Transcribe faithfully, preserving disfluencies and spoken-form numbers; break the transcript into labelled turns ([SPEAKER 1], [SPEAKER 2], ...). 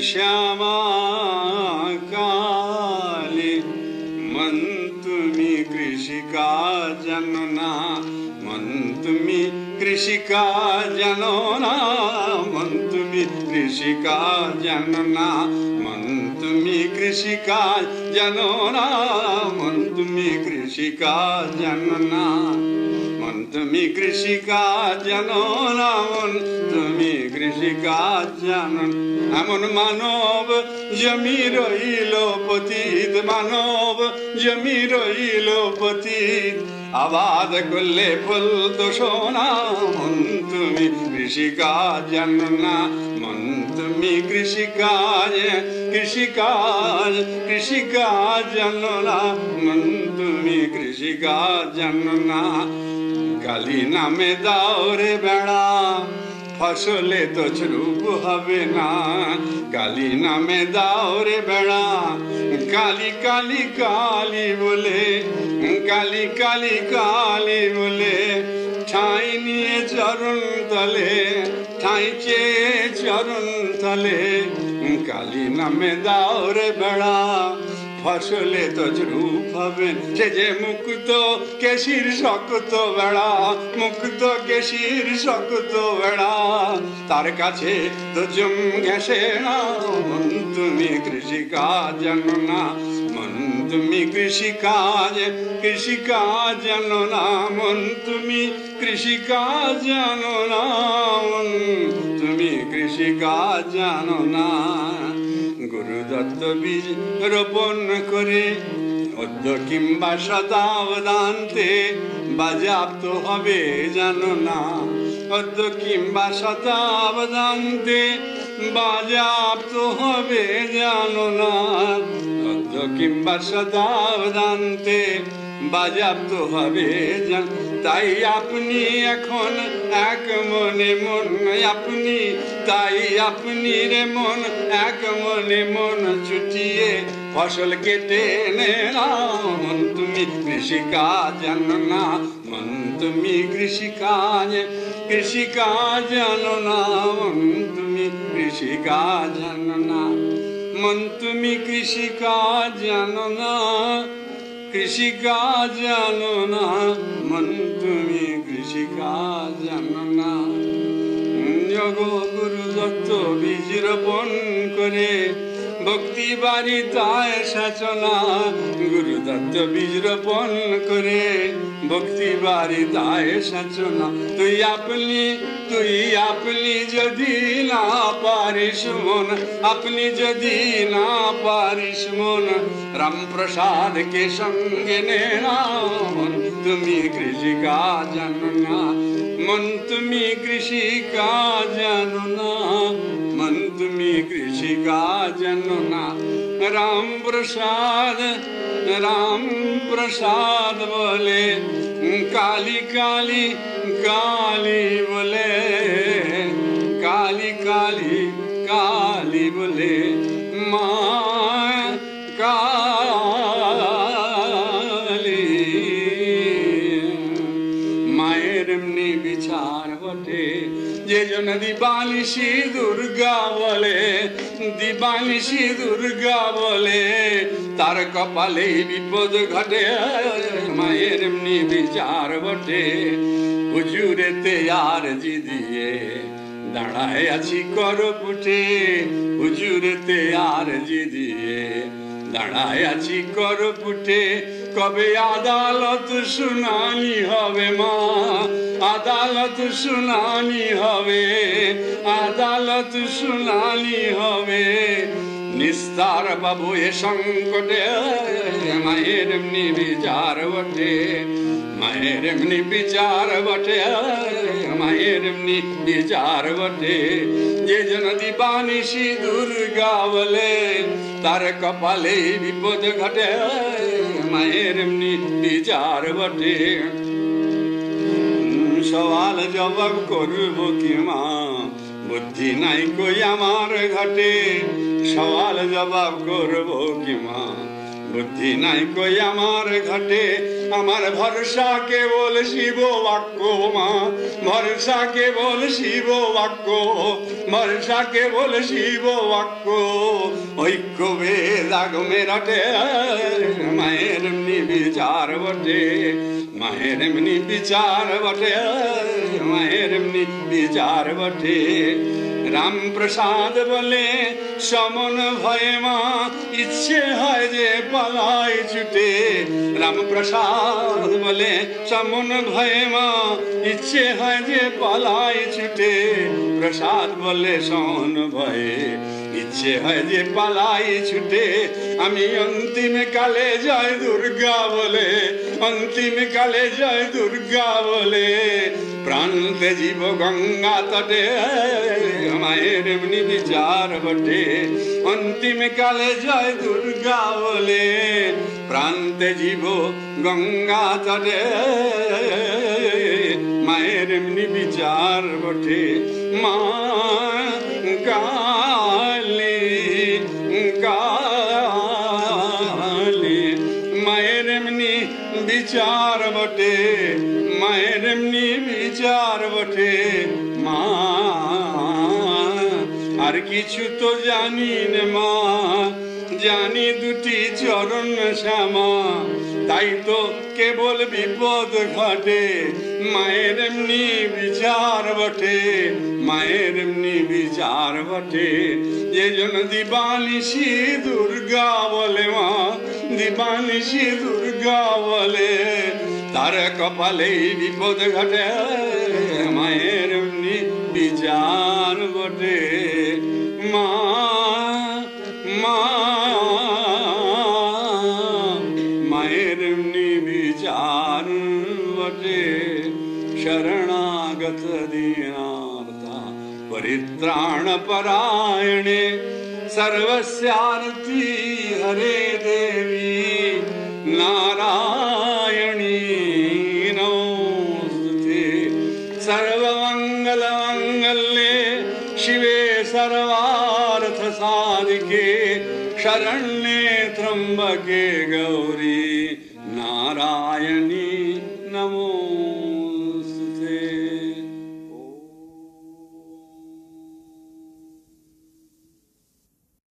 [SPEAKER 1] श्यामा काली मन तुम्ही कृषिका जनना मन तुम्ही कृषिका जनना मन तुम्ही कृषिका जनना मन तुम्ही कृषिका जनना मन तुम्ही कृषिका जनना मन तुम्ही कृषिका जनना मन तुम्ही कृषिका जनना এমন মানব জমি রইল পতিত মানব জমি রইল পতিত আবাদ করলে ফুল তো সোনা মন তুমি কৃষিকাজ জানো না মন তুমি কৃষিকাজ কৃষিকাজ কৃষিকাজ জানো না মন তুমি কৃষিকাজ জানো না কালী নামে দাও রে বেড়া ফসলে তো ঝুপ হবে না কালী নামে দাও রে বেড়া কালী কালী কালী বলে কালী কালী কালী বলে ঠাঁই নিয়ে চরণ তলে ঠাঁই চেয়ে চরণ তলে কালী নামে দাও রে বেড়া ফসলে তো ঝুপ হবে সে যে মুক্ত কেশির শক্ত বেড়া মুক্ত কেশির শক্ত বেড়া তার কাছে তো জম ঘেসে না মন তুমি কৃষিকাজ জানো না মন তুমি কৃষিকাজ কৃষিকাজ জানো না মন তুমি কৃষিকাজ জানো না মন তুমি কৃষিকাজ জানো না গুরু দত্ত বীজ রোপণ করে অদ্য কিংবা শতাবদান্তে বাজেয়াপ্ত হবে জানো না অদ্য কিংবা শতাবদান্তে বাজেয়াপ্ত হবে জানো না অদ্য কিংবা শতাবদান্তে বাজেয়াপ্ত হবে জান তাই আপনি এখন এক মনে মন আপনি তাই আপনি রে মন এক মনে মন ছুটিয়ে ফসল কেটে নে না মন তুমি কৃষিকাজ জানো না মন তুমি কৃষিকাজ কৃষিকাজ জানো না মন তুমি কৃষিকাজ জানো না মন তুমি কৃষিকাজ জানো না কৃষিকাজ জানো না মন তুমি কৃষিকাজ জানো না গুরু দত্ত বীজ রোপণ করে ভক্তি বাড়ি তায় সাচনা গুরু দত্ত বীজ রোপণ করে ভক্তি বাড়ি তায় সাচনা তুই আপনি তুই আপনি যদি না পারিস মন আপনি যদি না পারিস মন রামপ্রসাদ কে সঙ্গে নে না মন তুমি কৃষিকাজ জানো না মন তুমি কৃষিকাজ জানো না মন তুমি কৃষিকাজ জানো না রাম প্রসাদ রাম প্রসাদ বলে কালী কালী কালী বলে কালী কালী কালী বলে মা কালী মায়ের এমনি বিচার বটে যে জন দিবানিশি দুর্গা বলে দিবানিশি দুর্গা বলে তার কপালে বিপদ ঘটে মায়ের এমনি বিচার বটে হুজুরেতে আর জি দিয়ে দাঁড়ায় আছি কর পুটে হুজুরেতে আর জি দিয়ে দাঁড়ায় আছি কর পুটে কবে আদালত শুনানি হবে মা আদালত শুনানি হবে আদালত শুনানি হবে নিস্তার বাবু এ সংকটে মায়ের এমনি বিচার বটে মায়ের এমনি বিচার বটে মায়ের এমনি বিচার বটে যে জন দিবানিশি দুর্গা বলে তার কপালে বিপদ ঘটে মায়ের এমনি বিচার বটে সওয়াল জবাব করব কি মা বুদ্ধি নাই কই আমার ঘটে সওয়াল জবাব করব কি মা বুদ্ধি নাই কই আমার ঘটে আমার ভরসা কেবল শিব বাক্য মা, ভরসা কেবল শিব বাক্য, ভরসা কেবল শিব বাক্য। ঐক্য বেদ আগমে রটে, মায়ের এমনি বিচার বটে, মায়ের এমনি বিচার বটে, মায়ের এমনি বিচার বটে। রাম প্রসাদ বলে সমন ভয়ে মা, ইচ্ছে হয় যে পালাই ছুটে। রাম প্রসাদ বলে সমন ভয়ে মা, ইচ্ছে হয় যে পালাই ছুটে। প্রসাদ বলে সমন ভয়ে, ইচ্ছে হয় যে পালাই ছুটে। আমি অন্তিম কালে জয় দুর্গা বলে, অন্তিম কালে জয় দুর্গা বলে প্রান্তে জীব গঙ্গা তটে, মায়ের এমনি বিচার বটে। অন্তিম কালে জয় দুর্গা বলে প্রান্তে জীব গঙ্গা তটে, মায়ের এমনি বিচার বটে। মা কালী কালী মায়ের এমনি বিচার বটে, মায়ের এমনি বিচার বটে। মা আর কিছু তো জানি না মা, জানি দুটি চরণ শ্যামা, তাই তো কেবল বিপদ ঘটে। মায়ের এমনি বিচার বটে, মায়ের এমনি বিচার বটে। যে জন দিবানিশি দুর্গা বলে মা, দিবানিশি দুর্গা বলে তার কপালে বিপদ ঘটে, মায়ের এমনি বিচার বটে। মা মা মায়ের এমনি বিচার বটে। শরণাগত দীনার্তা परित्राण परायणे सर्वस्यार्ति हरे देवी नारायणी नमोस्तुते। सर्वमंगल मंगल्ये शिवे सर्वार्थ साधिके शरण्ये त्र्यंबके गौरी नारायणी